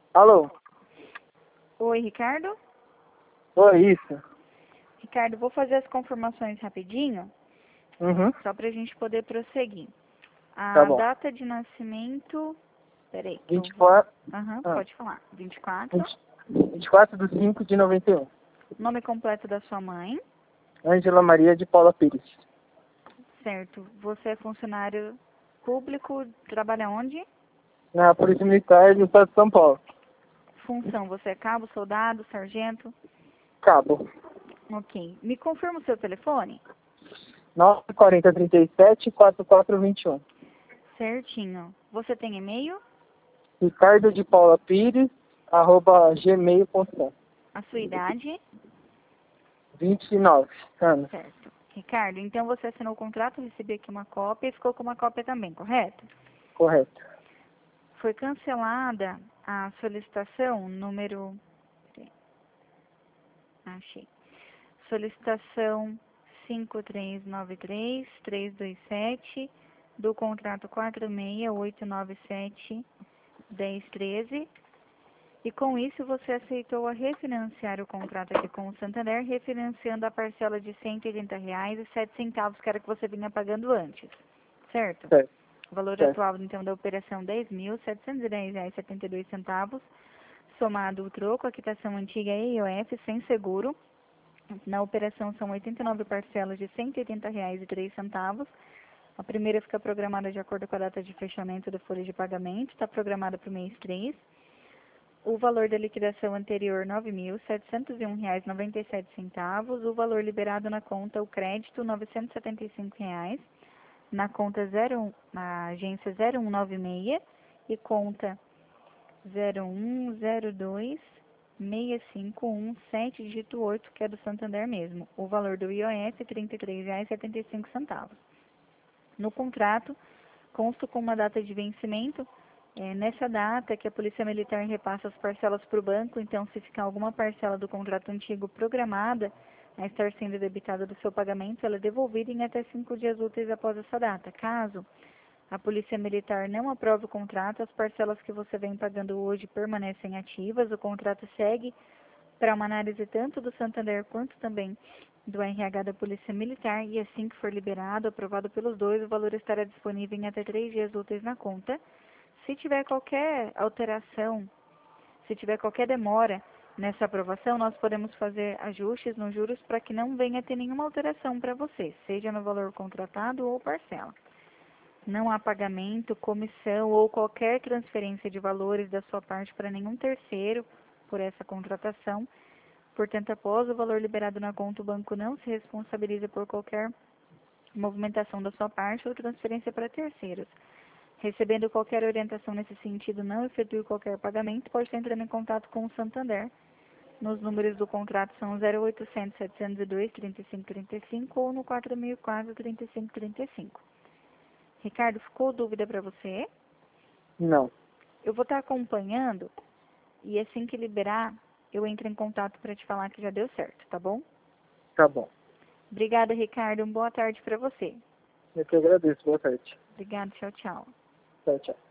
Alô? Oi, Ricardo? Oi, isso. Ricardo, vou fazer as confirmações rapidinho, Uhum, só para a gente poder prosseguir. tá A bom. data de nascimento... Peraí, que eu vou... 24, Pode falar. 24. 24 de 5 de 91. Nome completo da sua mãe. Ângela Maria de Paula Pires. Certo. Você é funcionário público, trabalha onde? Na Polícia Militar do Estado de São Paulo. Função, você é cabo, soldado, sargento? Cabo. Ok. Me confirma o seu telefone? 94037-4421. Certinho. Você tem e-mail? Ricardo de Paula Pires, @gmail.com. A sua idade? 29 anos. Certo. Ricardo, então você assinou o contrato, recebi aqui uma cópia e ficou com uma cópia também, correto? Correto. Foi cancelada a solicitação número... peraí, achei. Solicitação 5393-327 do contrato 46897-1013. E com isso você aceitou a refinanciar o contrato aqui com o Santander, refinanciando a parcela de R$ 180,07, que era que você vinha pagando antes, certo? Certo. O valor Certo. atual, então, da operação R$ 10.710,72, somado o troco, a quitação antiga EIOF, sem seguro. Na operação são 89 parcelas de R$ 180,03. A primeira fica programada de acordo com a data de fechamento da folha de pagamento, está programada para o mês 3. O valor da liquidação anterior, R$ 9.701,97. O valor liberado na conta, o crédito, R$ 975,00. Na conta na agência 0196 e conta 01026517, dígito 8, que é do Santander mesmo. O valor do IOF é R$ 33,75. No contrato, consta com uma data de vencimento. Nessa data que a Polícia Militar repassa as parcelas para o banco, então se ficar alguma parcela do contrato antigo programada a estar sendo debitada do seu pagamento, ela é devolvida em até 5 dias úteis após essa data. Caso a Polícia Militar não aprove o contrato, as parcelas que você vem pagando hoje permanecem ativas, o contrato segue para uma análise tanto do Santander quanto também do RH da Polícia Militar, e assim que for liberado, aprovado pelos dois, o valor estará disponível em até 3 dias úteis na conta. Se tiver qualquer alteração, se tiver qualquer demora nessa aprovação, nós podemos fazer ajustes nos juros para que não venha ter nenhuma alteração para você, seja no valor contratado ou parcela. Não há pagamento, comissão ou qualquer transferência de valores da sua parte para nenhum terceiro por essa contratação. Portanto, após o valor liberado na conta, o banco não se responsabiliza por qualquer movimentação da sua parte ou transferência para terceiros. Recebendo qualquer orientação nesse sentido, não efetue qualquer pagamento, pode estar entrando em contato com o Santander. Nos números do contrato são 0800 702 3535 ou no 4004 3535. Ricardo, ficou dúvida para você? Não. Eu vou estar acompanhando e assim que liberar, eu entro em contato para te falar que já deu certo, tá bom? Tá bom. Obrigada, Ricardo. Boa tarde para você. Eu que agradeço. Boa tarde. Obrigada, tchau, tchau. Tchau, tchau.